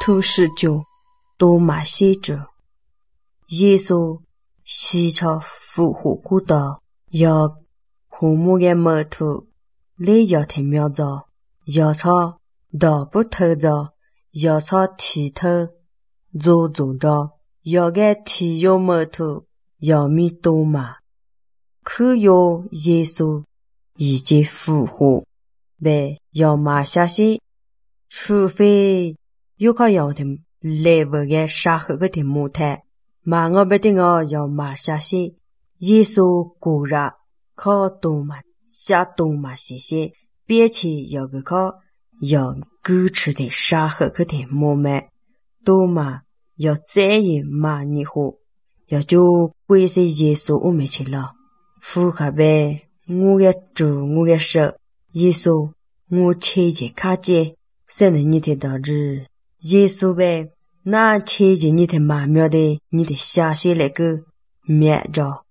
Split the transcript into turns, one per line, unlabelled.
土石就多马写着耶稣死朝复活过的要枯木的门徒来要听苗子要朝道不头着要朝剃头做着要个剃有门徒要米多马可有耶稣已经复活被要马下去除非有靠要听来不个杀害个的木头马我不定要马下去耶稣果然靠多马下多马些些别去要个靠要狗吃的杀害个的木麦多马要再也马你后要就归是耶稣我们去了富卡呗我的主我的手耶稣我切切卡切才能你的到日耶稣呗那切切你的马苗的你的下些那个灭着